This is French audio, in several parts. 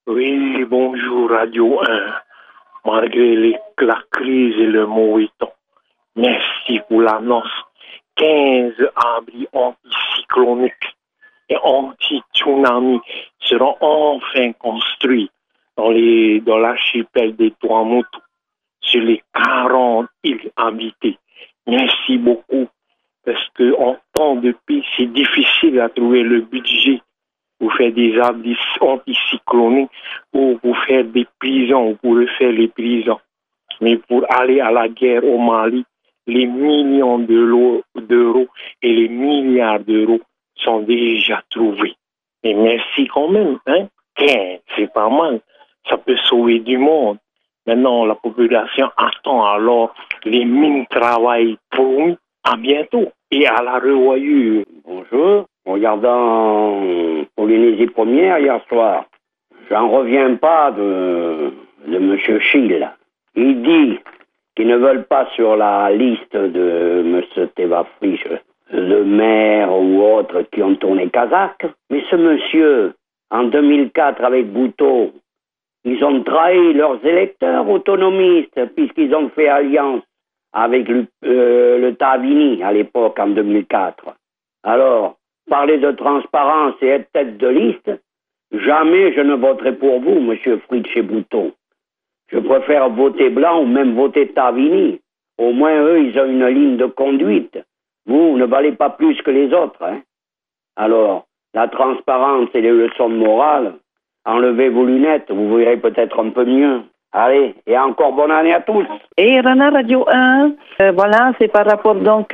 Oui, bonjour Radio 1. Malgré la crise et le mauvais temps, merci pour l'annonce. 15 abris anticycloniques et anti-tsunami seront enfin construits dans l'archipel des Tuamotu, sur les 40 îles habitées. Merci beaucoup, parce qu'en temps de paix, c'est difficile à trouver le budget pour faire des abris anticycloniques ou pour faire des prisons, ou pour refaire les prisons. Mais pour aller à la guerre au Mali, les millions d'euros et les milliards d'euros sont déjà trouvés. Et merci quand même, hein? 15, c'est pas mal. Ça peut sauver du monde. Maintenant, la population attend alors les mines travail promis. À bientôt et à la revoyure. Bonjour. Regardant Polynésie première hier soir, j'en reviens pas de M. Schill. Il dit qu'ils ne veulent pas sur la liste de M. Teva Frisch, de maires ou autres qui ont tourné kazakh. Mais ce monsieur, en 2004 avec Bhutto, ils ont trahi leurs électeurs autonomistes puisqu'ils ont fait alliance avec le Tavini à l'époque, en 2004. Alors, parler de transparence et être tête de liste, jamais je ne voterai pour vous, monsieur Fritsch et Bhutto. Je préfère voter blanc ou même voter Tavini. Au moins, eux, ils ont une ligne de conduite. Vous ne valez pas plus que les autres, hein. Alors, la transparence et les leçons de morale, enlevez vos lunettes, vous verrez peut-être un peu mieux. Allez, et encore bonne année à tous. Et Rana Radio 1, voilà, c'est par rapport donc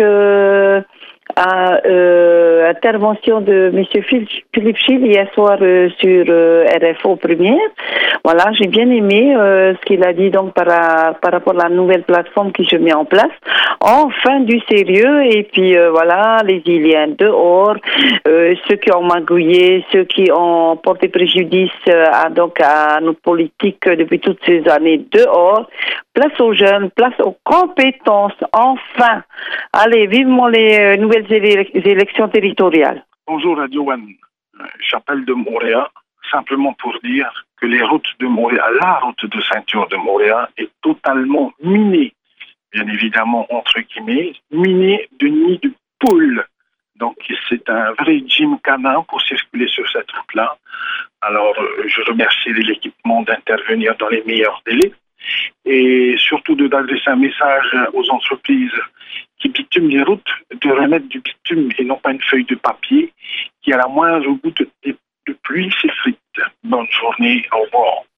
à intervention de M. Philippe Schill hier soir sur RFO Première. Voilà, j'ai bien aimé ce qu'il a dit donc par rapport à la nouvelle plateforme que je mets en place. Enfin du sérieux, et puis voilà, les Iliens dehors, ceux qui ont magouillé, ceux qui ont porté préjudice à notre politique depuis toutes ces années dehors. Place aux jeunes, place aux compétences, enfin. Allez, vivement les nouvelles élections territoriales. Bonjour Radio One, j'appelle de Montréal simplement pour dire que les routes de Montréal, la route de ceinture de Montréal est totalement minée, bien évidemment entre guillemets, minée de nids de poules. Donc c'est un vrai gymkhana pour circuler sur cette route-là. Alors je remercie l'équipement d'intervenir dans les meilleurs délais et surtout d'adresser un message aux entreprises qui bitument les routes, de remettre du bitume et non pas une feuille de papier qui, à la moindre goutte de pluie, s'effrite. Bonne journée, au revoir.